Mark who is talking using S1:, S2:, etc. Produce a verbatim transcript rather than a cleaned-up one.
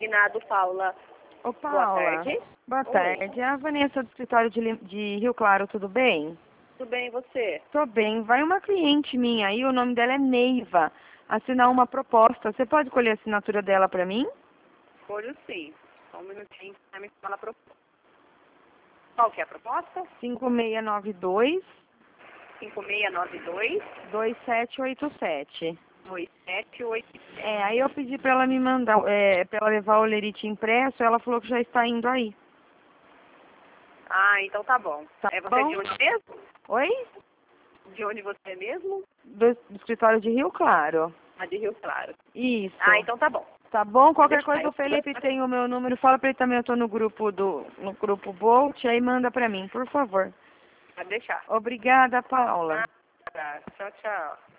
S1: combinado, Paula.
S2: Ô, Paula.
S1: Boa tarde.
S2: Boa tarde. É a Vanessa do escritório de, Lim- de Rio Claro, tudo bem?
S1: Tudo bem, e você?
S2: Tô bem. Vai uma cliente minha aí, o nome dela é Neiva, assinar uma proposta. Você pode colher a assinatura dela pra mim?
S1: Escolho sim. Só um minutinho que vai me falar a proposta. Qual que é a proposta?
S2: cinco seis nove dois,
S1: cinco seis nove dois,
S2: dois sete oito sete.
S1: dois sete oito.
S2: É, aí eu pedi pra ela me mandar, é, pra ela levar o lerite impresso, ela falou que já está indo aí.
S1: Ah, então tá bom.
S2: Tá
S1: É você
S2: bom?
S1: de onde mesmo?
S2: Oi?
S1: De onde você é mesmo?
S2: Do, do escritório de Rio Claro.
S1: Ah, de Rio Claro.
S2: Isso.
S1: Ah, então tá bom.
S2: Tá bom? Qualquer
S1: Deixa
S2: coisa o
S1: eu-
S2: Felipe tem o meu número. Fala pra ele também, eu tô no grupo do no grupo Bolt, aí manda pra mim, por favor.
S1: Pode deixar.
S2: Obrigada, Paula.
S1: Ah, tá. Tchau, tchau.